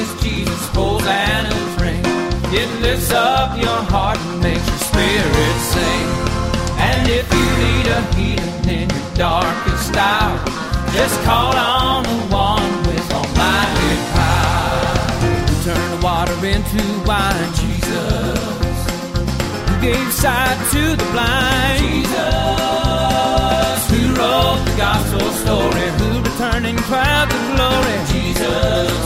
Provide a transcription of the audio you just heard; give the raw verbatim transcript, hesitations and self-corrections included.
this Jesus holds and a ring. It lifts up your heart and makes your spirit sing. And if you need a healing in your darkest hour, just call on the one with almighty power. Who turned the water into wine, Jesus. Who gave sight to the blind, Jesus. Who wrote the gospel story, who returning crowds of glory, Jesus.